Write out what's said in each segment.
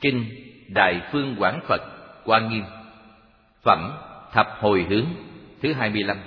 Kinh Đại Phương Quảng Phật Quan Nghiêm. Phẩm Thập Hồi Hướng thứ 25.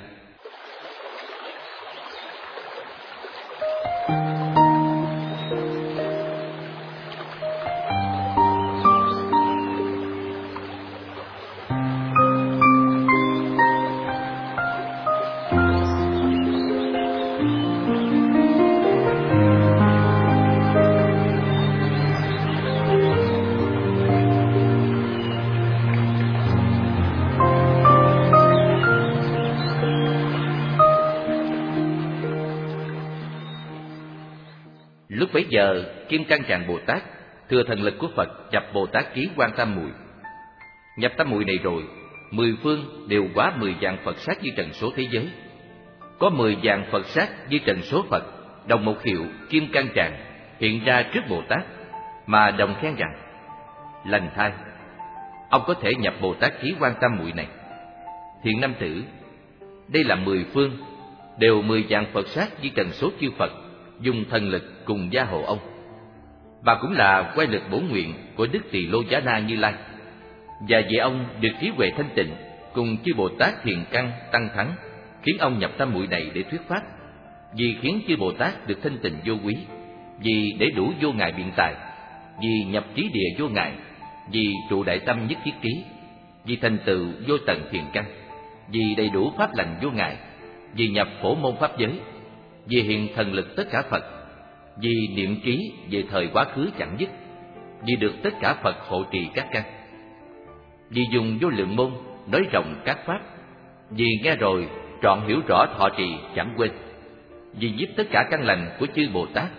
Lúc bấy giờ, Kim Cang Tràng Bồ Tát thừa thần lực của Phật nhập Bồ Tát ký Quan Tam Muội. Nhập tam muội này rồi, 10 phương đều hóa 10 vạn Phật sát di trần số thế giới. Có 10 vạn Phật sát di trần số Phật đồng một hiệu Kim Cang Tràng hiện ra trước Bồ Tát, mà đồng khen rằng: lành thay, ông có thể nhập Bồ Tát ký Quan Tam Muội này. Thiện nam tử, đây là 10 phương, đều 10 vạn Phật sát di trần số chư Phật dùng thần lực cùng gia hộ ông, và cũng là quay lực bổ nguyện của Đức Tỳ Lô Giá Na Như Lai. Và vì ông được trí huệ thanh tịnh cùng chư Bồ Tát thiền căn tăng thắng, khiến ông nhập tam muội này để thuyết pháp. Vì khiến chư Bồ Tát được thanh tịnh vô quý, vì để đủ vô ngại biện tài, vì nhập trí địa vô ngại, vì trụ đại tâm nhất thiết trí, vì thành tựu vô tận thiền căn, vì đầy đủ pháp lành vô ngại, vì nhập phổ môn pháp giới, vì hiện thần lực tất cả Phật, vì niệm trí về thời quá khứ chẳng dứt, vì được tất cả Phật hộ trì các căn, vì dùng vô lượng môn nói rộng các pháp, vì nghe rồi trọn hiểu rõ thọ trì chẳng quên, vì giúp tất cả căn lành của chư Bồ Tát,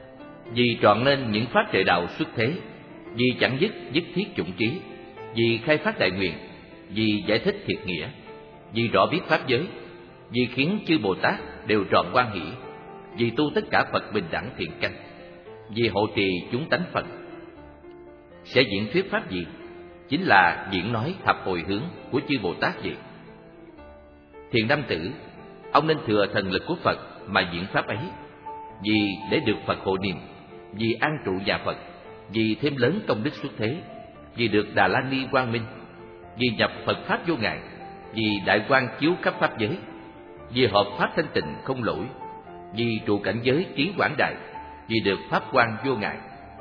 vì trọn nên những pháp trợ đạo xuất thế, vì chẳng dứt nhất thiết chủng trí, vì khai phát đại nguyện, vì giải thích thiệt nghĩa, vì rõ biết pháp giới, vì khiến chư Bồ Tát đều trọn hoan hỷ, vì tu tất cả Phật bình đẳng thiện căn, vì hộ trì chúng tánh Phật. Sẽ diễn thuyết pháp gì? Chính là diễn nói thập hồi hướng của chư Bồ Tát vậy. Thiện nam tử, ông nên thừa thần lực của Phật mà diễn pháp ấy, vì để được Phật hộ niệm, vì an trụ nhà Phật, vì thêm lớn công đức xuất thế, vì được Đà La Ni quang minh, vì nhập Phật pháp vô ngại, vì đại quang chiếu khắp pháp giới, vì hợp pháp thanh tịnh không lỗi, vì trụ cảnh giới trí quảng đại, vì được pháp quang vô ngại.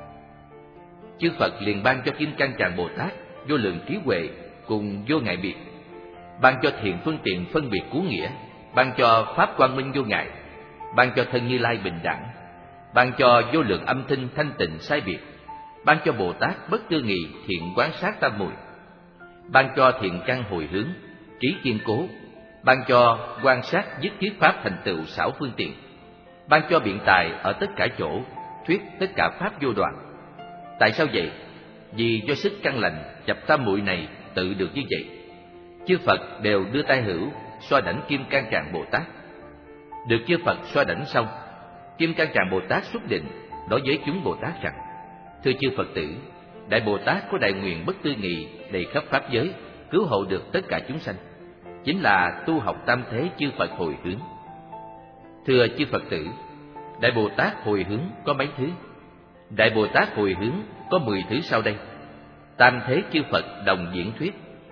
Chư Phật liền ban cho Kim Cang Tràng Bồ Tát vô lượng trí huệ cùng vô ngại biệt, ban cho thiện phương tiện phân biệt cứu nghĩa, ban cho pháp quang minh vô ngại, ban cho thân Như Lai bình đẳng, ban cho vô lượng âm thanh thanh tịnh sai biệt, ban cho Bồ Tát bất tư nghị thiện quán sát tam muội, ban cho thiện căn hồi hướng trí kiên cố, ban cho quan sát dứt thuyết pháp thành tựu xảo phương tiện, ban cho biện tài ở tất cả chỗ, thuyết tất cả pháp vô đoạn. Tại sao vậy? Vì do sức căn lành nhập tam muội này tự được như vậy. Chư Phật đều đưa tay hữu xoa đảnh Kim Cang Tràng Bồ Tát. Được chư Phật xoa đảnh xong, Kim Cang Tràng Bồ Tát xuất định đối với chúng Bồ Tát rằng: thưa chư Phật tử, Đại Bồ Tát có đại nguyện bất tư nghị đầy khắp pháp giới, cứu hộ được tất cả chúng sanh, chính là tu học tam thế chư Phật hồi hướng. Thưa chư Phật tử, Đại Bồ Tát hồi hướng có mấy thứ? Đại Bồ Tát hồi hướng có 10 thứ sau đây. Tam thế chư Phật đồng diễn thuyết.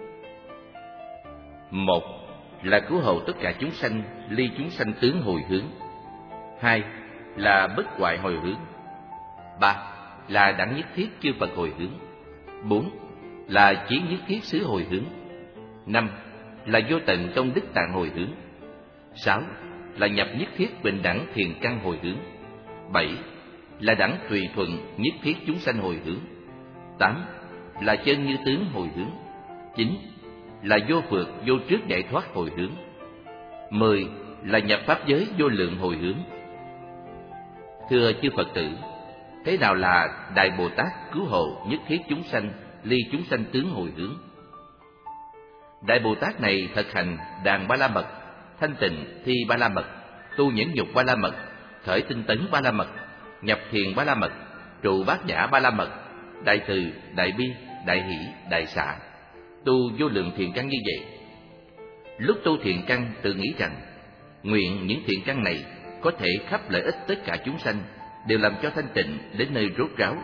1. Là cứu hộ tất cả chúng sanh, ly chúng sanh tướng hồi hướng. 2. Là bất hoại hồi hướng. 3. Là đẳng nhất thiết chư Phật hồi hướng. 4. Là chí nhất thiết xứ hồi hướng. 5. Là vô tận trong đức tạng hồi hướng. 6. Là nhập nhất thiết bình đẳng thiền căn hồi hướng. 7. Là đẳng tùy thuận nhất thiết chúng sanh hồi hướng. 8. Là chân như tướng hồi hướng. 9. Là vô phượt vô trước giải thoát hồi hướng. 10. Là nhập pháp giới vô lượng hồi hướng. Thưa chư Phật tử, thế nào là Đại Bồ Tát cứu hộ nhất thiết chúng sanh, ly chúng sanh tướng hồi hướng? Đại Bồ Tát này thực hành đàn ba la mật, thanh tịnh thi ba la mật, tu nhẫn nhục ba la mật, khởi tinh tấn ba la mật, nhập thiền ba la mật, trụ bát nhã ba la mật, đại từ, đại bi, đại hỷ, đại xả, tu vô lượng thiện căn như vậy. Lúc tu thiện căn tự nghĩ rằng nguyện những thiện căn này có thể khắp lợi ích tất cả chúng sanh, đều làm cho thanh tịnh đến nơi rốt ráo,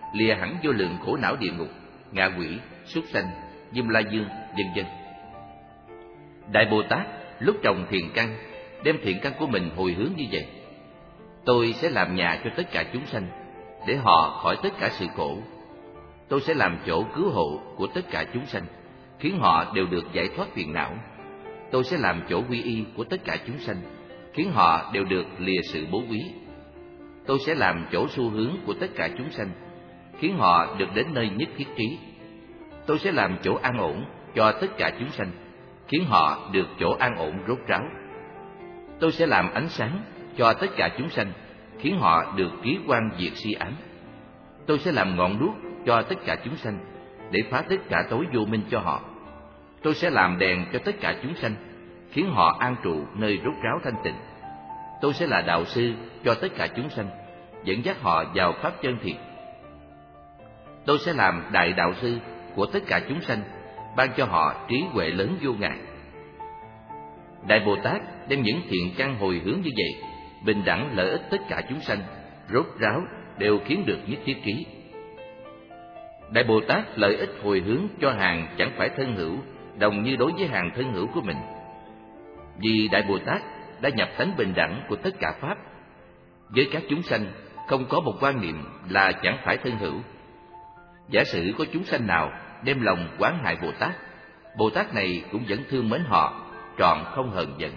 lìa hẳn vô lượng khổ não địa ngục, ngạ quỷ, súc sanh, Diêm La Dương, vân vân. Đại Bồ Tát lúc trồng thiền căn, đem thiện căn của mình hồi hướng như vậy: tôi sẽ làm nhà cho tất cả chúng sanh, để họ khỏi tất cả sự khổ. Tôi sẽ làm chỗ cứu hộ của tất cả chúng sanh, khiến họ đều được giải thoát phiền não. Tôi sẽ làm chỗ quy y của tất cả chúng sanh, khiến họ đều được lìa sự bố quý. Tôi sẽ làm chỗ xu hướng của tất cả chúng sanh, khiến họ được đến nơi nhất thiết trí. Tôi sẽ làm chỗ an ổn cho tất cả chúng sanh, khiến họ được chỗ an ổn rốt ráo. Tôi sẽ làm ánh sáng cho tất cả chúng sanh, khiến họ được trí quan diệt si ám. Tôi sẽ làm ngọn đuốc cho tất cả chúng sanh, để phá tất cả tối vô minh cho họ. Tôi sẽ làm đèn cho tất cả chúng sanh, khiến họ an trụ nơi rốt ráo thanh tịnh. Tôi sẽ là đạo sư cho tất cả chúng sanh, dẫn dắt họ vào pháp chân thiện. Tôi sẽ làm đại đạo sư của tất cả chúng sanh, ban cho họ trí huệ lớn vô ngại. Đại Bồ Tát đem những thiện căn hồi hướng như vậy, bình đẳng lợi ích tất cả chúng sanh, rốt ráo đều khiến được nhất thiết trí. Đại Bồ Tát lợi ích hồi hướng cho hàng chẳng phải thân hữu, đồng như đối với hàng thân hữu của mình. Vì Đại Bồ Tát đã nhập tánh bình đẳng của tất cả pháp, với các chúng sanh không có một quan niệm là chẳng phải thân hữu. Giả sử có chúng sanh nào đem lòng oán hại Bồ Tát, Bồ Tát này cũng vẫn thương mến họ, trọn không hờn giận.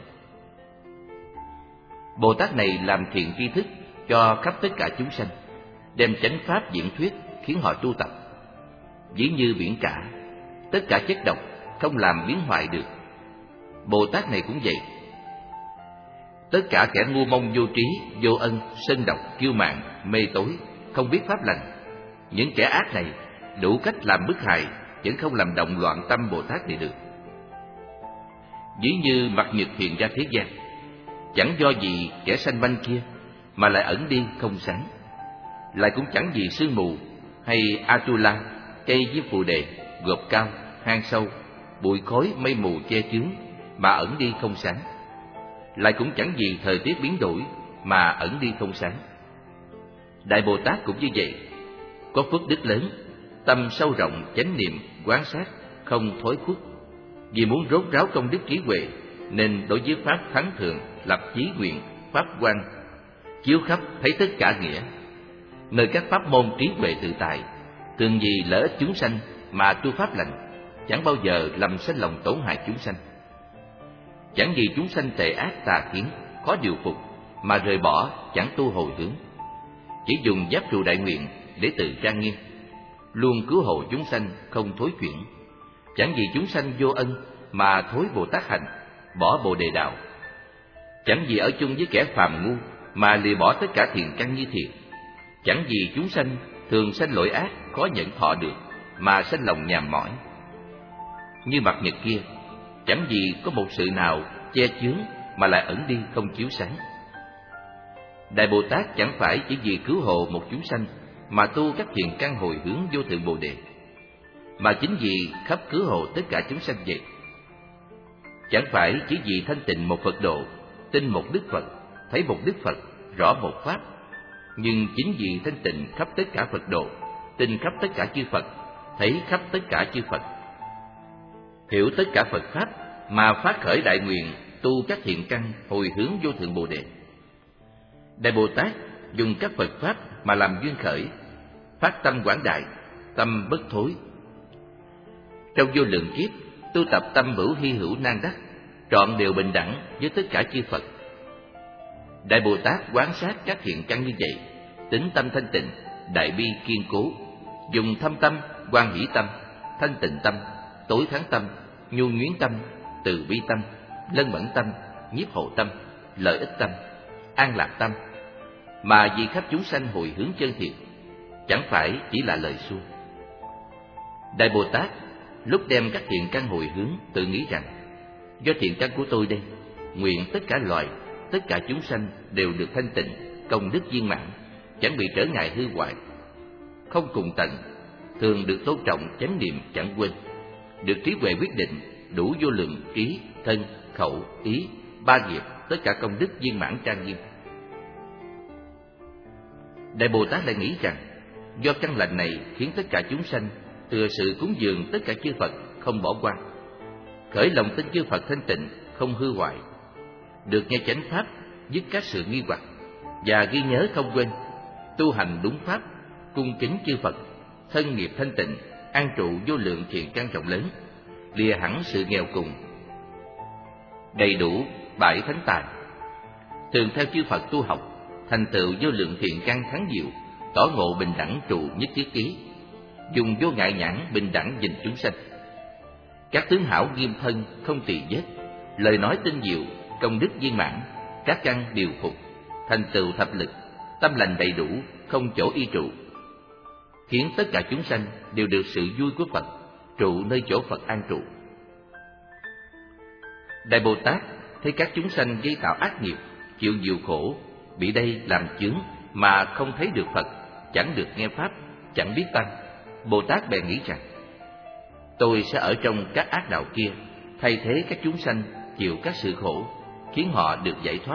Bồ Tát này làm thiện tri thức cho khắp tất cả chúng sanh, đem chánh pháp diễn thuyết khiến họ tu tập. Ví như biển cả, tất cả chất độc không làm biến hoại được. Bồ Tát này cũng vậy. Tất cả kẻ ngu mông vô trí, vô ân, sân độc, kiêu mạn, mê tối, không biết pháp lành, những kẻ ác này đủ cách làm bức hại, vẫn không làm động loạn tâm Bồ Tát này được. Ví như mặt nhật hiện ra thế gian, chẳng do gì kẻ sanh manh kia mà lại ẩn đi không sáng, lại cũng chẳng vì sương mù hay Atula, cây với phù đề, gộp cao, hang sâu, bụi khói mây mù che chướng mà ẩn đi không sáng, lại cũng chẳng vì thời tiết biến đổi mà ẩn đi không sáng. Đại Bồ Tát cũng như vậy, có phước đức lớn, tâm sâu rộng, chánh niệm, quán sát, không thối khuất. Vì muốn rốt ráo công đức trí huệ, nên đối với pháp thắng thường lập chí nguyện, pháp quan, chiếu khắp thấy tất cả nghĩa. Nơi các pháp môn trí huệ tự tại, thường vì lợi ích chúng sanh mà tu pháp lành, chẳng bao giờ làm sanh lòng tổn hại chúng sanh. Chẳng vì chúng sanh tệ ác tà kiến, khó điều phục mà rời bỏ, chẳng tu hồi hướng. Chỉ dùng giáp trụ đại nguyện để tự trang nghiêm, luôn cứu hộ chúng sanh không thối chuyển. Chẳng vì chúng sanh vô ân mà thối Bồ Tát hành, bỏ Bồ Đề đạo. Chẳng vì ở chung với kẻ phàm ngu mà lìa bỏ tất cả thiện căn như thiện. Chẳng vì chúng sanh thường sanh lỗi ác khó nhẫn thọ được mà sanh lòng nhàm mỏi. Như mặt nhật kia, chẳng vì có một sự nào che chướng mà lại ẩn đi không chiếu sáng. Đại Bồ Tát chẳng phải chỉ vì cứu hộ một chúng sanh mà tu các thiện căn hồi hướng vô thượng Bồ Đề, mà chính vì khắp cứu hộ tất cả chúng sanh vậy. Chẳng phải chỉ vì thanh tịnh một Phật độ, tin một Đức Phật, thấy một Đức Phật, rõ một Pháp, nhưng chính vì thanh tịnh khắp tất cả Phật độ, tin khắp tất cả chư Phật, thấy khắp tất cả chư Phật, hiểu tất cả Phật Pháp mà phát khởi đại nguyện tu các thiện căn hồi hướng vô thượng Bồ Đề. Đại Bồ Tát dùng các Phật Pháp mà làm duyên khởi, phát tâm quảng đại, tâm bất thối. Trong vô lượng kiếp, tu tập tâm hữu hy hữu nan đắc, trọn đều bình đẳng với tất cả chư Phật. Đại Bồ Tát quán sát các thiện căn như vậy, tính tâm thanh tịnh, đại bi kiên cố, dùng thâm tâm, quan hỷ tâm, thanh tịnh tâm, tối thắng tâm, nhu nhuyến tâm, từ bi tâm, lân mẫn tâm, nhiếp hộ tâm, lợi ích tâm, an lạc tâm, mà vì khắp chúng sanh hồi hướng chân thiện, chẳng phải chỉ là lời suông. Đại Bồ Tát lúc đem các thiện căn hồi hướng tự nghĩ rằng: do thiện căn của tôi đây, nguyện tất cả loài, tất cả chúng sanh đều được thanh tịnh, công đức viên mãn, chẳng bị trở ngại hư hoại, không cùng tận, thường được tôn trọng, chánh niệm chẳng quên, được trí huệ quyết định, đủ vô lượng trí, thân, khẩu, ý, ba nghiệp, tất cả công đức viên mãn trang nghiêm. Đại Bồ Tát lại nghĩ rằng: Do căn lành này khiến tất cả chúng sanh thừa sự cúng dường tất cả chư Phật không bỏ qua, khởi lòng tin chư Phật thanh tịnh không hư hoại, được nghe chánh pháp dứt các sự nghi hoặc và ghi nhớ không quên, tu hành đúng pháp, cung kính chư Phật, thân nghiệp thanh tịnh, an trụ vô lượng thiện căn rộng lớn, lìa hẳn sự nghèo cùng, đầy đủ bảy thánh tài, thường theo chư Phật tu học, thành tựu vô lượng thiện căn thắng diệu, tỏ ngộ bình đẳng trụ nhất thiết ký, dùng vô ngại nhãn bình đẳng nhìn chúng sanh. Các tướng hảo nghiêm thân không tỳ vết, lời nói tinh diệu, công đức viên mãn, các căn điều phục, thành tựu thập lực, tâm lành đầy đủ, không chỗ y trụ, khiến tất cả chúng sanh đều được sự vui của Phật, trụ nơi chỗ Phật an trụ. Đại Bồ Tát thấy các chúng sanh gây tạo ác nghiệp, chịu nhiều khổ, bị đây làm chướng mà không thấy được Phật, chẳng được nghe pháp, chẳng biết tăng. Bồ Tát bèn nghĩ rằng, tôi sẽ ở trong các ác đạo kia, thay thế các chúng sanh chịu các sự khổ, khiến họ được giải thoát.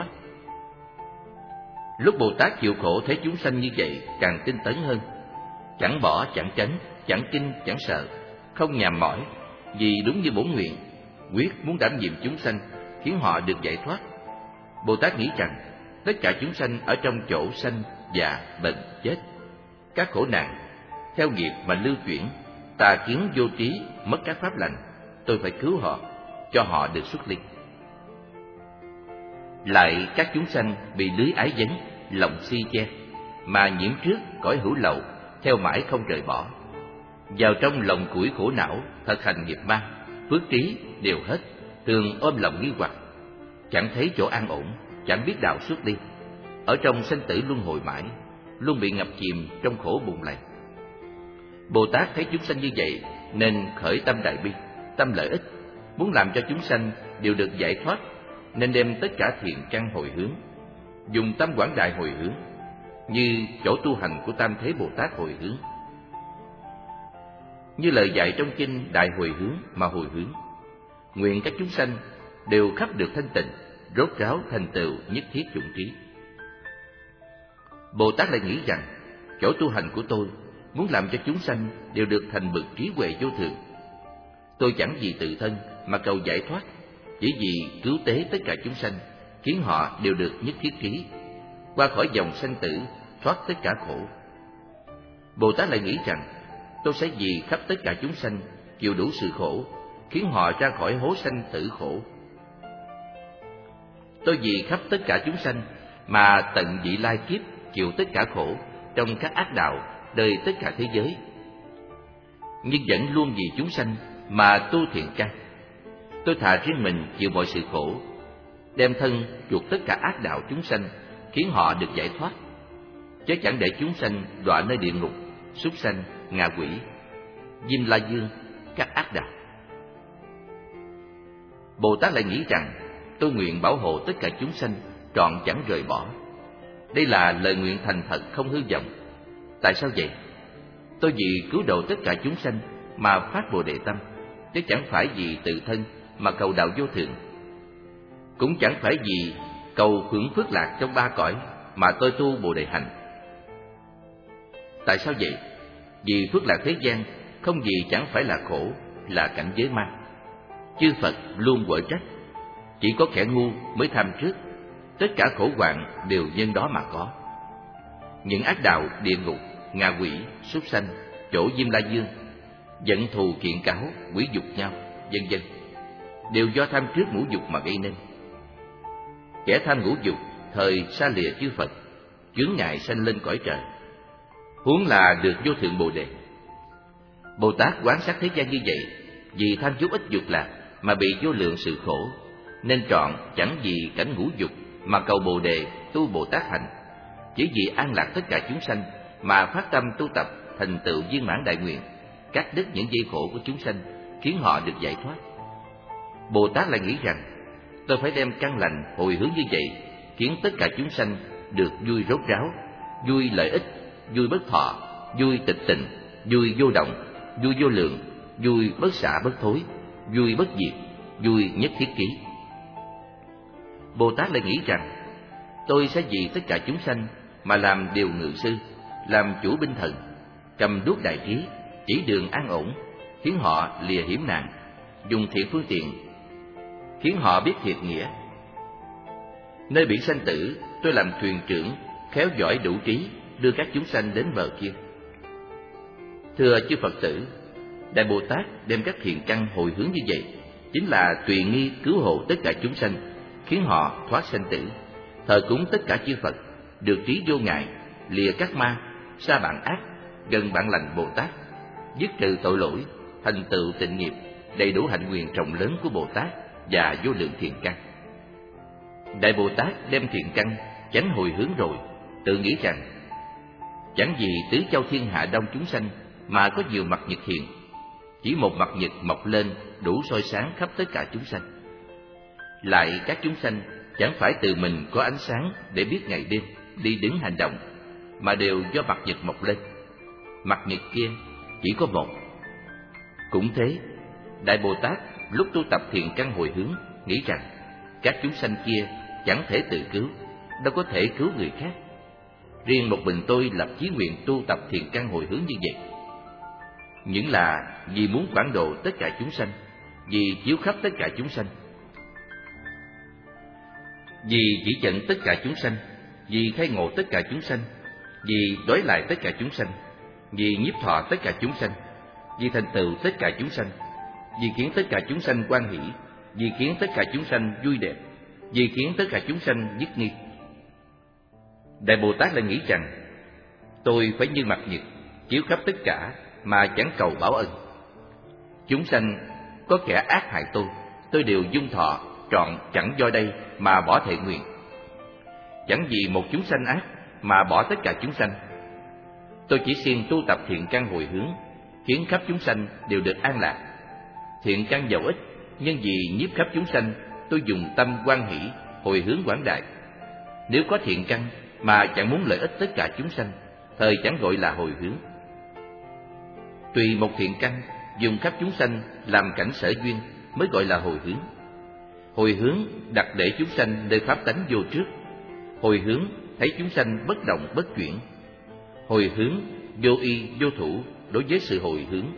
Lúc Bồ Tát chịu khổ thấy chúng sanh như vậy, càng tinh tấn hơn, chẳng bỏ chẳng tránh, chẳng kinh chẳng sợ, không nhàm mỏi, vì đúng như bổn nguyện, quyết muốn đảm nhiệm chúng sanh, khiến họ được giải thoát. Bồ Tát nghĩ rằng tất cả chúng sanh ở trong chỗ sanh, già, bệnh, chết, các khổ nạn theo nghiệp mà lưu chuyển, tà kiến vô trí, mất các pháp lành, tôi phải cứu họ, cho họ được xuất ly. Lại các chúng sanh bị lưới ái vấn, lòng si che, mà nhiễm trước cõi hữu lậu, theo mãi không rời bỏ, vào trong lòng củi khổ não, thực hành nghiệp ma, phước trí đều hết, thường ôm lòng nghi hoặc, chẳng thấy chỗ an ổn, chẳng biết đạo xuất ly, ở trong sanh tử luân hồi mãi, luôn bị ngập chìm trong khổ bùn lầy. Bồ Tát thấy chúng sanh như vậy nên khởi tâm đại bi, tâm lợi ích, muốn làm cho chúng sanh đều được giải thoát, nên đem tất cả thiện căn hồi hướng, dùng tâm quảng đại hồi hướng, như chỗ tu hành của Tam Thế Bồ Tát hồi hướng. Như lời dạy trong kinh Đại Hồi Hướng mà hồi hướng, nguyện các chúng sanh đều khắp được thanh tịnh, rốt ráo thành tựu nhất thiết chủng trí. Bồ Tát lại nghĩ rằng, chỗ tu hành của tôi muốn làm cho chúng sanh đều được thành bậc trí huệ vô thượng. Tôi chẳng vì tự thân mà cầu giải thoát, chỉ vì cứu tế tất cả chúng sanh, khiến họ đều được nhất thiết trí, qua khỏi dòng sanh tử, thoát tất cả khổ. Bồ Tát lại nghĩ rằng, tôi sẽ vì khắp tất cả chúng sanh chịu đủ sự khổ, khiến họ ra khỏi hố sanh tử khổ. Tôi vì khắp tất cả chúng sanh mà tận vị lai kiếp chịu tất cả khổ trong các ác đạo đời tất cả thế giới, nhưng vẫn luôn vì chúng sanh mà tu thiện căn. Tôi thà riêng mình chịu mọi sự khổ, đem thân chuộc tất cả ác đạo chúng sanh, khiến họ được giải thoát, chứ chẳng để chúng sanh đọa nơi địa ngục, súc sanh, ngạ quỷ, Diêm La Dương, các ác đạo. Bồ Tát lại nghĩ rằng, tôi nguyện bảo hộ tất cả chúng sanh trọn chẳng rời bỏ. Đây là lời nguyện thành thật không hư vọng. Tại sao vậy? Tôi vì cứu độ tất cả chúng sanh mà phát Bồ Đề tâm, chứ chẳng phải vì tự thân mà cầu đạo vô thượng, cũng chẳng phải vì cầu hưởng phước lạc trong ba cõi mà tôi tu Bồ Đề hành. Tại sao vậy? Vì phước lạc thế gian không gì chẳng phải là khổ, là cảnh giới ma. Chư Phật luôn quở trách, chỉ có kẻ ngu mới tham trước, tất cả khổ hoạn đều nhân đó mà có. Những ác đạo địa ngục, ngạ quỷ, súc sanh, chỗ Diêm La Dương, giận thù kiện cáo, quỷ dục nhau, vân vân, đều do tham trước ngũ dục mà gây nên. Kẻ tham ngũ dục thời xa lìa chư Phật, chướng ngại sanh lên cõi trời, huống là được vô thượng Bồ Đề. Bồ Tát quán sát thế gian như vậy, vì tham chút ít dục lạc mà bị vô lượng sự khổ, nên trọn chẳng vì cảnh ngũ dục mà cầu Bồ Đề tu Bồ Tát hành, chỉ vì an lạc tất cả chúng sanh mà phát tâm tu tập thành tựu viên mãn đại nguyện, cắt đứt những dây khổ của chúng sanh, khiến họ được giải thoát. Bồ Tát lại nghĩ rằng, tôi phải đem căn lành hồi hướng như vậy, khiến tất cả chúng sanh được vui rốt ráo, vui lợi ích, vui bất thọ, vui tịch tịnh, vui vô động, vui vô lượng, vui bất xả bất thối, vui bất diệt, vui nhất thiết ký. Bồ Tát lại nghĩ rằng, tôi sẽ vì tất cả chúng sanh mà làm điều ngự sư, làm chủ binh thần, cầm đuốc đại trí, chỉ đường an ổn, khiến họ lìa hiểm nạn, dùng thiện phương tiện, khiến họ biết thiệt nghĩa. Nơi biển sanh tử, tôi làm thuyền trưởng, khéo giỏi đủ trí, đưa các chúng sanh đến bờ kia. Thưa chư Phật tử, Đại Bồ Tát đem các thiện căn hồi hướng như vậy, chính là tùy nghi cứu hộ tất cả chúng sanh, khiến họ thoát sanh tử, thờ cúng tất cả chư Phật, được trí vô ngại, lìa các ma, xa bạn ác, gần bạn lành Bồ Tát, dứt trừ tội lỗi, thành tựu tịnh nghiệp, đầy đủ hạnh nguyện rộng lớn của Bồ Tát và vô lượng thiện căn. Đại Bồ Tát đem thiện căn chánh hồi hướng rồi, tự nghĩ rằng chẳng gì tứ châu thiên hạ đông chúng sanh mà có nhiều mặt nhật hiện, chỉ một mặt nhật mọc lên đủ soi sáng khắp tất cả chúng sanh. Lại các chúng sanh chẳng phải từ mình có ánh sáng để biết ngày đêm, đi đứng hành động, mà đều do mặt nhật mọc lên. Mặt nhật kia chỉ có một. Cũng thế, Đại Bồ Tát lúc tu tập thiện căn hồi hướng nghĩ rằng các chúng sanh kia chẳng thể tự cứu, đâu có thể cứu người khác. Riêng một mình tôi lập chí nguyện tu tập thiện căn hồi hướng như vậy, những là vì muốn quảng độ tất cả chúng sanh, vì chiếu khắp tất cả chúng sanh, vì chỉ dẫn tất cả chúng sanh, vì khai ngộ tất cả chúng sanh, vì đối lại tất cả chúng sanh, vì nhiếp thọ tất cả chúng sanh, vì thành tựu tất cả chúng sanh, vì khiến tất cả chúng sanh hoan hỷ, vì khiến tất cả chúng sanh vui đẹp, vì khiến tất cả chúng sanh dứt nghi. Đại Bồ Tát lại nghĩ rằng tôi phải như mặt nhật chiếu khắp tất cả mà chẳng cầu báo ân. Chúng sanh có kẻ ác hại tôi đều dung thọ trọn chẳng do đây mà bỏ thệ nguyện. Chẳng vì một chúng sanh ác mà bỏ tất cả chúng sanh. Tôi chỉ siêng tu tập thiện căn hồi hướng, khiến khắp chúng sanh đều được an lạc. Thiện căn giàu ít, nhưng vì nhiếp khắp chúng sanh, tôi dùng tâm hoan hỷ, hồi hướng quảng đại. Nếu có thiện căn mà chẳng muốn lợi ích tất cả chúng sanh, thời chẳng gọi là hồi hướng. Tùy một thiện căn dùng khắp chúng sanh làm cảnh sở duyên mới gọi là hồi hướng. Hồi hướng đặt để chúng sanh nơi pháp tánh vô trước. Hồi hướng thấy chúng sanh bất động bất chuyển. Hồi hướng vô y vô thủ đối với sự hồi hướng.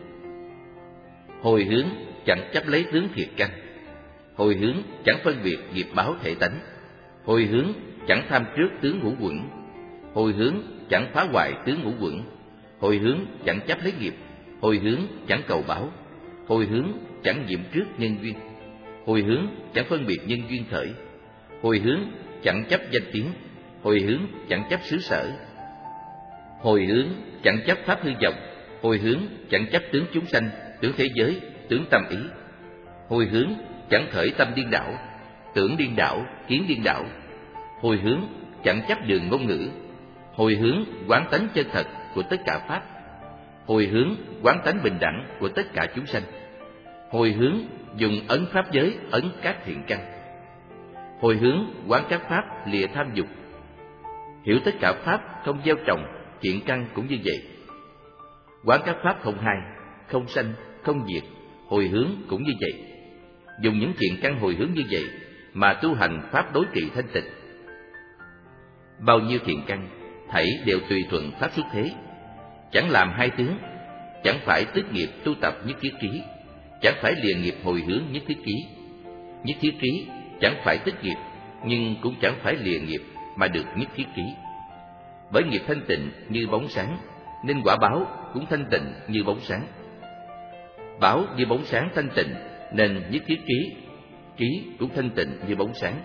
Hồi hướng chẳng chấp lấy tướng thiệt căn. Hồi hướng chẳng phân biệt nghiệp báo thể tánh. Hồi hướng chẳng tham trước tướng ngũ quẩn. Hồi hướng chẳng phá hoại tướng ngũ quẩn. Hồi hướng chẳng chấp lấy nghiệp. Hồi hướng chẳng cầu báo. Hồi hướng chẳng nhiễm trước nhân duyên. Hồi hướng chẳng phân biệt nhân duyên khởi. Hồi hướng chẳng chấp danh tiếng. Hồi hướng chẳng chấp xứ sở. Hồi hướng chẳng chấp pháp hư vọng. Hồi hướng chẳng chấp tướng chúng sanh, tướng thế giới, tướng tâm ý. Hồi hướng chẳng khởi tâm điên đảo, tưởng điên đảo, kiến điên đảo. Hồi hướng chẳng chấp đường ngôn ngữ. Hồi hướng quán tánh chân thật của tất cả pháp. Hồi hướng quán tánh bình đẳng của tất cả chúng sanh. Hồi hướng dùng ấn pháp giới ấn các thiện căn. Hồi hướng quán các pháp lìa tham dục. Hiểu tất cả pháp không gieo trồng, thiện căn cũng như vậy. Quán các pháp không hai, không sanh, không diệt, hồi hướng cũng như vậy. Dùng những thiện căn hồi hướng như vậy mà tu hành pháp đối trị thanh tịnh. Bao nhiêu thiện căn thảy đều tùy thuận pháp xuất thế, chẳng làm hai tướng, chẳng phải tức nghiệp tu tập nhất thiết trí, chẳng phải lìa nghiệp hồi hướng nhất thiết trí. Nhất thiết trí chẳng phải tức nghiệp, nhưng cũng chẳng phải lìa nghiệp mà được nhất thiết trí. Bởi nghiệp thanh tịnh như bóng sáng, nên quả báo cũng thanh tịnh như bóng sáng. Báo như bóng sáng thanh tịnh, nên nhất thiết trí, trí cũng thanh tịnh như bóng sáng.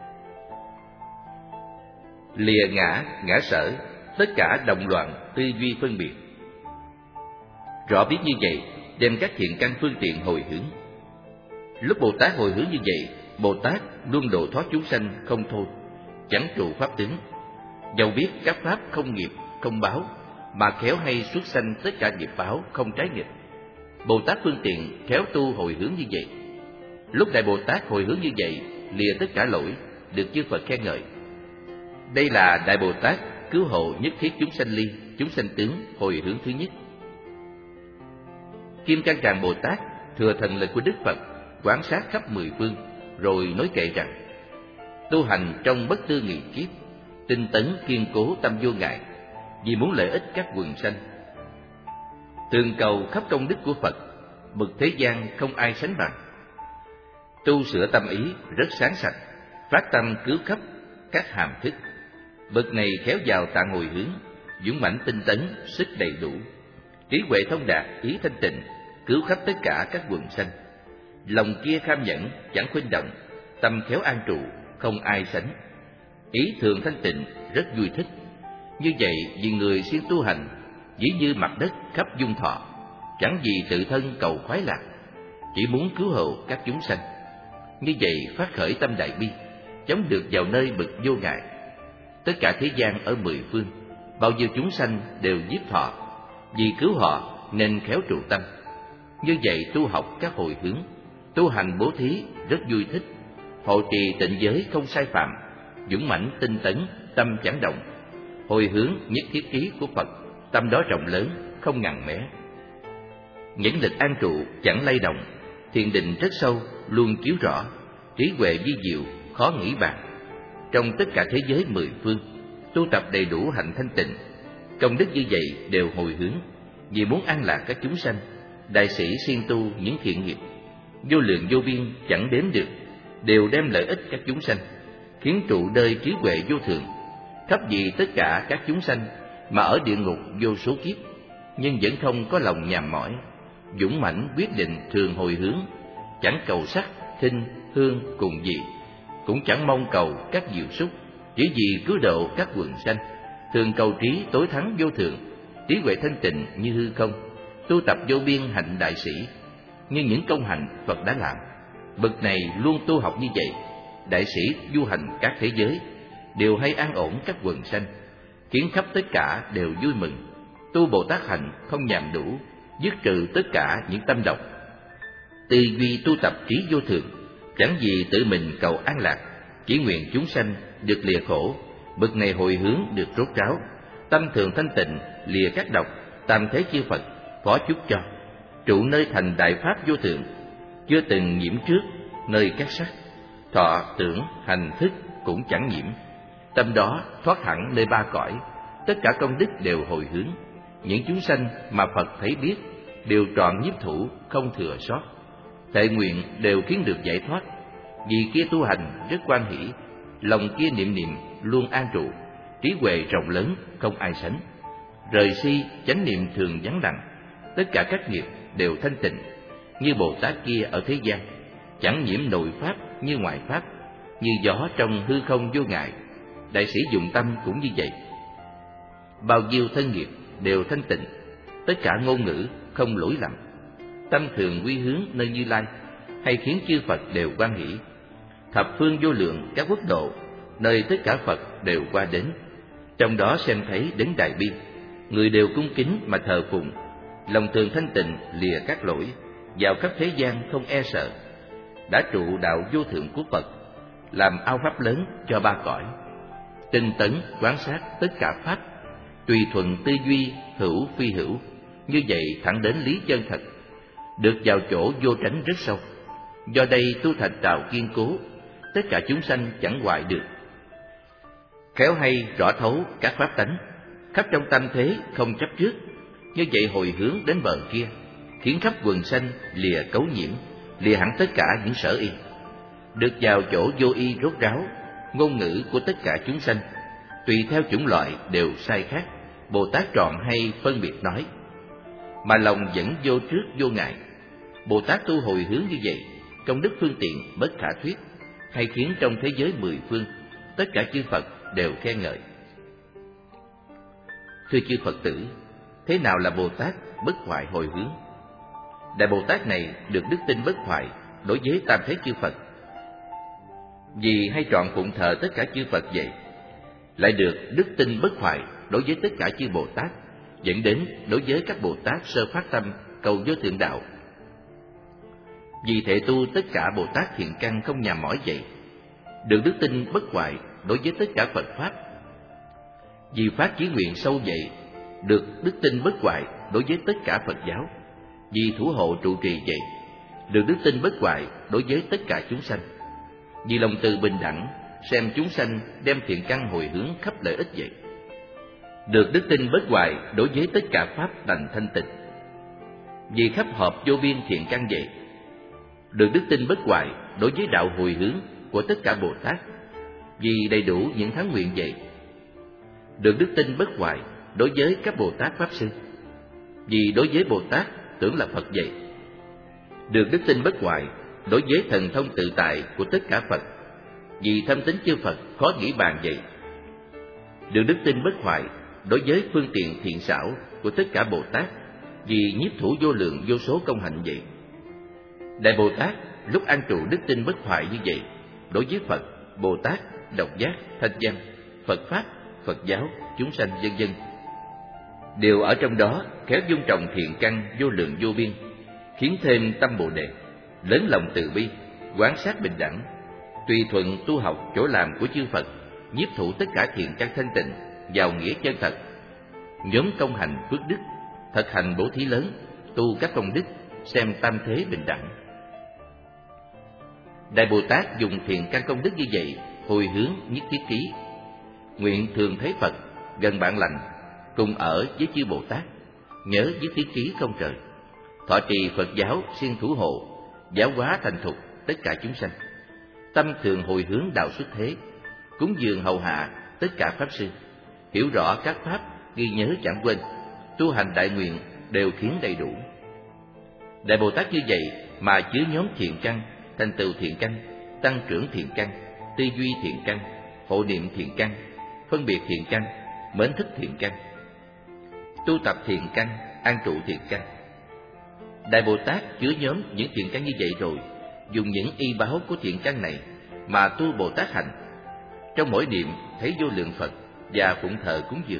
Lìa ngã, ngã sở, tất cả đồng loạn, tư duy phân biệt. Rõ biết như vậy, đem các thiện căn phương tiện hồi hướng. Lúc Bồ Tát hồi hướng như vậy, Bồ Tát luôn độ thoát chúng sanh không thôi, chẳng trụ pháp tướng. Dầu biết các pháp không nghiệp, không báo, mà khéo hay xuất sanh tất cả nghiệp báo không trái nghịch. Bồ Tát phương tiện khéo tu hồi hướng như vậy. Lúc Đại Bồ Tát hồi hướng như vậy, lìa tất cả lỗi, được chư Phật khen ngợi. Đây là Đại Bồ Tát cứu hộ nhất thiết chúng sanh ly, chúng sanh tướng hồi hướng thứ nhất. Kim Cang Tràng Bồ Tát thừa thần lực của Đức Phật, quán sát khắp mười phương, rồi nói kệ rằng: tu hành trong bất tư nghị kiếp, tinh tấn kiên cố tâm vô ngại, vì muốn lợi ích các quần sanh. tường cầu khắp công đức của Phật, bậc thế gian không ai sánh bằng. Tu sửa tâm ý rất sáng sạch, phát tâm cứu khắp các hàm thức. Bậc này khéo vào tạ hồi hướng, dũng mãnh tinh tấn, sức đầy đủ, trí huệ thông đạt, ý thanh tịnh, cứu khắp tất cả các quần sanh. Lòng kia kham nhẫn, chẳng khuynh động, tâm khéo an trụ, không ai sánh. Ý thường thanh tịnh, rất vui thích. Như vậy vì người siêng tu hành, dĩ như mặt đất khắp dung thọ, chẳng vì tự thân cầu khoái lạc, chỉ muốn cứu hộ các chúng sanh. Như vậy phát khởi tâm đại bi, chống được vào nơi bực vô ngại. Tất cả thế gian ở mười phương, bao nhiêu chúng sanh đều nhiếp thọ, vì cứu họ nên khéo trụ tâm. Như vậy tu học các hồi hướng, tu hành bố thí rất vui thích, hộ trì tịnh giới không sai phạm, dũng mãnh tinh tấn, tâm chẳng động. Hồi hướng nhất thiết trí của Phật, tâm đó rộng lớn, không ngằn mé. Nhẫn lực an trụ chẳng lay động, thiền định rất sâu, luôn chiếu rõ, trí huệ vi diệu, khó nghĩ bàn. Trong tất cả thế giới mười phương, tu tập đầy đủ hạnh thanh tịnh, công đức như vậy đều hồi hướng, vì muốn an lạc các chúng sanh. Đại sĩ siêng tu những thiện nghiệp, vô lượng vô biên chẳng đếm được, đều đem lợi ích các chúng sanh, khiến trụ đời trí huệ vô thượng, khắp vì tất cả các chúng sanh, mà ở địa ngục vô số kiếp, nhưng vẫn không có lòng nhàm mỏi, dũng mãnh quyết định thường hồi hướng, chẳng cầu sắc, thinh, hương cùng gì, cũng chẳng mong cầu các diệu súc, chỉ vì cứu độ các quần sanh, thường cầu trí tối thắng vô thượng, trí huệ thanh tịnh như hư không, tu tập vô biên hạnh đại sĩ, như những công hạnh Phật đã làm. Bậc này luôn tu học như vậy, đại sĩ du hành các thế giới, đều hay an ổn các quần sanh, khiến khắp tất cả đều vui mừng. Tu Bồ Tát hạnh không nhàm đủ, dứt trừ tất cả những tâm độc. Tư duy tu tập trí vô thượng, chẳng vì tự mình cầu an lạc, chỉ nguyện chúng sanh được lìa khổ. Bậc này hồi hướng được rốt ráo, tâm thường thanh tịnh, lìa các độc, tam thế chư Phật phó chúc cho, trụ nơi thành đại pháp vô thượng, chưa từng nhiễm trước nơi các sắc, thọ tưởng hành thức cũng chẳng nhiễm. Tâm đó thoát hẳn nơi ba cõi, tất cả công đức đều hồi hướng. Những chúng sanh mà Phật thấy biết đều trọn nhiếp thủ, không thừa sót. Thệ nguyện đều khiến được giải thoát, vì kia tu hành rất quan hỷ, lòng kia niệm niệm luôn an trụ, trí huệ rộng lớn không ai sánh. Rời si chánh niệm thường vắng lặng, tất cả các nghiệp đều thanh tịnh, như Bồ Tát kia ở thế gian, chẳng nhiễm nội pháp như ngoại pháp, như gió trong hư không vô ngại. Đại sĩ dụng tâm cũng như vậy, bao nhiêu thân nghiệp đều thanh tịnh, tất cả ngôn ngữ không lỗi lầm, tâm thường quy hướng nơi Như Lai, hay khiến chư Phật đều hoan hỷ. Thập phương vô lượng các quốc độ, nơi tất cả Phật đều qua đến, trong đó xem thấy đấng đại bi, người đều cung kính mà thờ phụng, lòng thường thanh tịnh lìa các lỗi, vào khắp thế gian không e sợ, đã trụ đạo vô thượng của Phật, làm ao pháp lớn cho ba cõi. Tinh tấn quán sát tất cả pháp, tùy thuận tư duy hữu phi hữu, như vậy thẳng đến lý chân thật, được vào chỗ vô tránh rất sâu. Do đây tu thành đạo kiên cố, tất cả chúng sanh chẳng hoại được. Khéo hay rõ thấu các pháp tánh, khắp trong tâm thế không chấp trước, như vậy hồi hướng đến bờ kia, khiến khắp quần sanh lìa cấu nhiễm, lìa hẳn tất cả những sở y, được vào chỗ vô y rốt ráo. Ngôn ngữ của tất cả chúng sanh tùy theo chủng loại đều sai khác, Bồ Tát trọn hay phân biệt nói, mà lòng vẫn vô trước vô ngại. Bồ Tát tu hồi hướng như vậy, công đức phương tiện bất khả thuyết, hay khiến trong thế giới mười phương tất cả chư Phật đều khen ngợi. Thưa chư Phật tử, thế nào là Bồ Tát bất hoại hồi hướng? Đại Bồ Tát này được đức tin bất hoại đối với tam thế chư Phật, vì hay trọn phụng thờ tất cả chư Phật vậy, lại được đức tin bất hoại đối với tất cả chư Bồ Tát, dẫn đến đối với các Bồ Tát sơ phát tâm cầu vô thượng đạo. Vì thể tu tất cả Bồ Tát thiện căn không nhàm mỏi vậy, được đức tin bất hoại đối với tất cả Phật pháp. Vì phát chí nguyện sâu vậy, được đức tin bất hoại đối với tất cả Phật giáo. Vì thủ hộ trụ trì vậy, được đức tin bất hoại đối với tất cả chúng sanh. Vì lòng từ bình đẳng, xem chúng sanh đem thiện căn hồi hướng khắp lợi ích vậy, được đức tin bất hoại đối với tất cả pháp đành thanh tịnh. vì khắp hợp vô biên thiện căn vậy. Được đức tin bất hoại đối với đạo hồi hướng của tất cả Bồ Tát, vì đầy đủ những thắng nguyện vậy. Được đức tin bất hoại đối với các Bồ Tát Pháp Sư, vì đối với Bồ Tát tưởng là Phật vậy. Được đức tin bất hoại đối với thần thông tự tại của tất cả Phật, vì thâm tín chư Phật khó nghĩ bàn vậy. Được đức tin bất hoại đối với phương tiện thiện xảo của tất cả Bồ Tát, vì nhiếp thủ vô lượng vô số công hạnh vậy. Đại Bồ Tát lúc an trụ đức tin bất hoại như vậy đối với Phật, Bồ Tát, độc giác, thanh văn, Phật Pháp, Phật giáo, chúng sanh vân vân, đều ở trong đó khéo dung trồng thiện căn vô lượng vô biên, khiến thêm tâm Bồ Đề, lớn lòng từ bi, quán sát bình đẳng, tùy thuận tu học chỗ làm của chư Phật, nhiếp thủ tất cả thiện căn thanh tịnh vào nghĩa chân thật, nhóm công hành phước đức, thực hành bố thí lớn, tu các công đức, xem tam thế bình đẳng. Đại Bồ Tát dùng thiện căn công đức như vậy hồi hướng nhất thiết ký, nguyện thường thấy Phật gần bạn lành, cùng ở với chư Bồ Tát, nhớ nhất thiết ký không trời, thọ trì Phật giáo siêng thủ hộ, giáo hóa thành thục tất cả chúng sanh, tâm thường hồi hướng đạo xuất thế, cúng dường hầu hạ tất cả pháp sư, hiểu rõ các pháp, ghi nhớ chẳng quên, tu hành đại nguyện đều khiến đầy đủ. Đại Bồ Tát như vậy mà chứa nhóm thiện căn, thành tựu thiện căn, tăng trưởng thiện căn, tư duy thiện căn, hộ niệm thiện căn, phân biệt thiện căn, mến thích thiện căn, tu tập thiện căn, an trụ thiện căn. Đại Bồ Tát chứa nhóm những thiện căn như vậy rồi, dùng những y báo của thiện căn này mà tu Bồ Tát hành. Trong mỗi niệm thấy vô lượng Phật và phụng thờ cúng dường,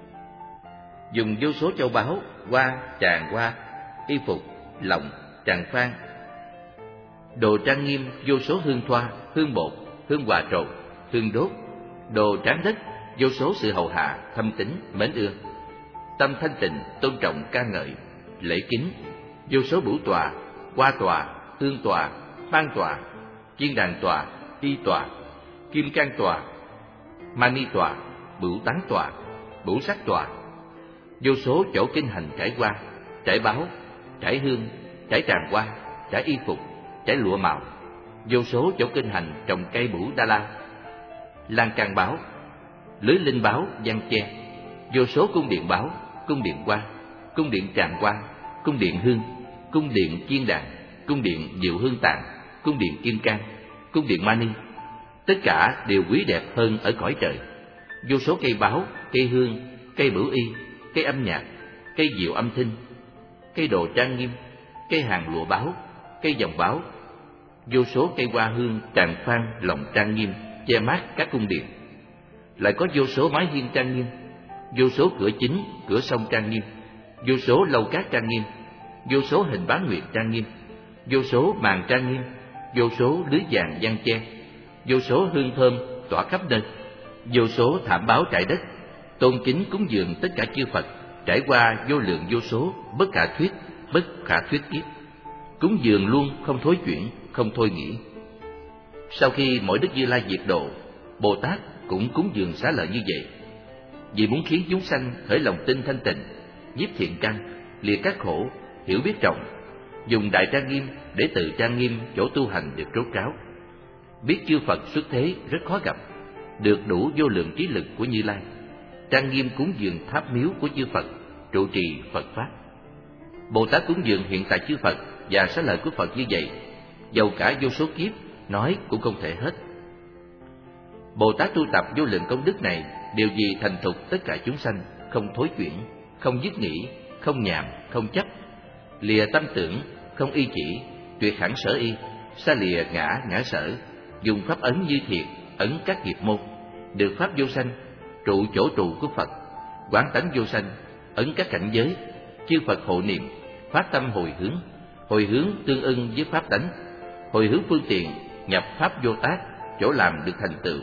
dùng vô số châu báu, hoa, tràng hoa, y phục, lọng, tràng phan, đồ trang nghiêm, vô số hương thoa, hương bột, hương hòa trộn, hương đốt, đồ tráng đất, vô số sự hầu hạ, thâm tín, mến ưa, tâm thanh tịnh, tôn trọng, ca ngợi, lễ kính, vô số bửu tọa, hoa tọa, hương tọa, phan tọa, chiên đàn tọa, y tọa, kim cang tọa, mani tọa, bửu tán tọa, bửu sắc tọa, vô số chỗ kinh hành trải qua, trải báo, trải hương, trải tràng hoa, trải y phục, trải lụa màu, vô số chỗ kinh hành trồng cây bửu đa la, lan can báo, lưới linh báo giăng che, vô số cung điện báo, cung điện hoa, cung điện tràng hoa, cung điện hương, cung điện chiên đàn, cung điện diệu hương tạng, cung điện kim cang, cung điện mani, tất cả đều quý đẹp hơn ở cõi trời. Vô số cây báo, cây hương, cây bửu y, cây âm nhạc, cây diệu âm thanh, cây đồ trang nghiêm, cây hàng lụa báo, cây vòng báo, vô số cây hoa hương, tràng phan, lồng trang nghiêm, che mát các cung điện. Lại có vô số mái hiên trang nghiêm, vô số cửa chính, cửa sông trang nghiêm, vô số lâu cát trang nghiêm, vô số hình bán nguyệt trang nghiêm, vô số màn trang nghiêm, vô số lưới vàng giăng che, vô số hương thơm tỏa khắp nơi, vô số thảm báo trải đất, tôn kính cúng dường tất cả chư Phật, trải qua vô lượng vô số, bất khả thuyết, bất khả thuyết kiếp, cúng dường luôn không thối chuyển, không thôi nghĩ. Sau khi mỗi Đức Như Lai diệt độ, Bồ Tát cũng cúng dường xá lợi như vậy, vì muốn khiến chúng sanh khởi lòng tin thanh tịnh, nhiếp thiện căn, lìa các khổ, hiểu biết rộng, dùng đại trang nghiêm để tự trang nghiêm chỗ tu hành được rốt ráo. Biết chư Phật xuất thế rất khó gặp, được đủ vô lượng trí lực của Như Lai, trang nghiêm cúng dường tháp miếu của chư Phật, trụ trì Phật pháp. Bồ Tát cúng dường hiện tại chư Phật và xá lợi của Phật như vậy, dầu cả vô số kiếp nói cũng không thể hết. Bồ Tát tu tập vô lượng công đức này đều vì thành thục tất cả chúng sanh, không thối chuyển, không dứt nghĩ, không nhàm, không chấp, lìa tâm tưởng, không y chỉ, tuyệt hẳn sở y, xa lìa ngã sở, dùng pháp ấn như thiệt, ấn các nghiệp môn, được pháp vô sanh, trụ chỗ trụ của Phật, quán tánh vô sanh, ấn các cảnh giới, chư Phật hộ niệm, phát tâm hồi hướng tương ưng với pháp tánh, hồi hướng phương tiện, nhập pháp vô tác, chỗ làm được thành tựu.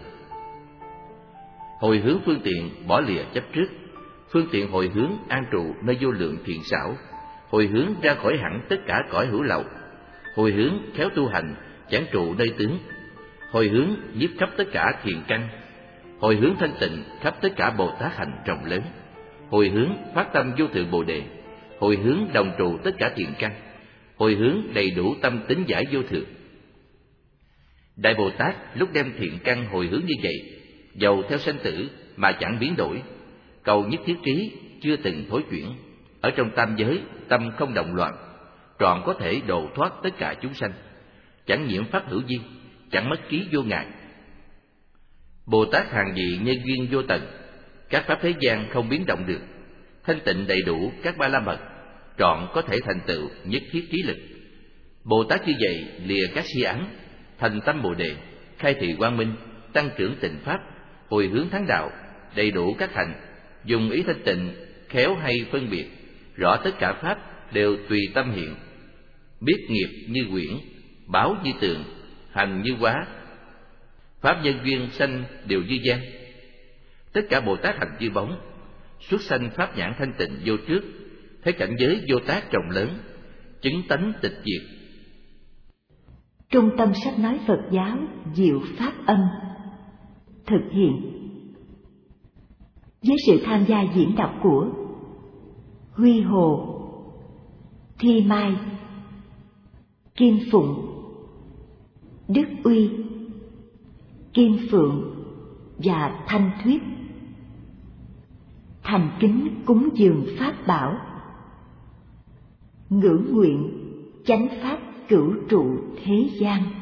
Hồi hướng phương tiện bỏ lìa chấp trước, phương tiện hồi hướng an trụ nơi vô lượng thiện xảo, hồi hướng ra khỏi hẳn tất cả cõi hữu lậu, hồi hướng khéo tu hành chẳng trụ nơi tướng, hồi hướng nhiếp khắp tất cả thiện căn, hồi hướng thanh tịnh khắp tất cả Bồ Tát hành rộng lớn, hồi hướng phát tâm vô thượng Bồ Đề, hồi hướng đồng trụ tất cả thiện căn, hồi hướng đầy đủ tâm tính giải vô thượng. Đại Bồ Tát lúc đem thiện căn hồi hướng như vậy, dầu theo sanh tử mà chẳng biến đổi, cầu nhất thiết trí chưa từng thối chuyển, ở trong tam giới tâm không động loạn, trọn có thể độ thoát tất cả chúng sanh, chẳng nhiễm pháp hữu vi, chẳng mất ký vô ngại. Bồ Tát hàng vị nhân duyên vô tận, các pháp thế gian không biến động được, thanh tịnh đầy đủ các ba la mật, trọn có thể thành tựu nhất thiết trí lực. Bồ Tát như vậy lìa các si ám, thành tâm Bồ đề, khai thị quang minh, tăng trưởng tịnh pháp, hồi hướng thắng đạo, đầy đủ các hạnh, dùng ý thanh tịnh, khéo hay phân biệt, rõ tất cả pháp đều tùy tâm hiện, biết nghiệp như quyển, báo như tường, hành như hóa, pháp nhân duyên sanh đều như gian. Tất cả Bồ Tát hành như bóng, xuất sanh pháp nhãn thanh tịnh vô trước, thấy cảnh giới vô tác rộng lớn, chứng tánh tịch diệt. Trung tâm sách nói Phật giáo Diệu Pháp Âm thực hiện với sự tham gia diễn đọc của Huy Hồ, Thi Mai, Kim Phụng, Đức Uy, Kim Phượng và Thanh Thuyết. Thành kính cúng dường pháp bảo, ngưỡng nguyện chánh pháp cửu trụ thế gian.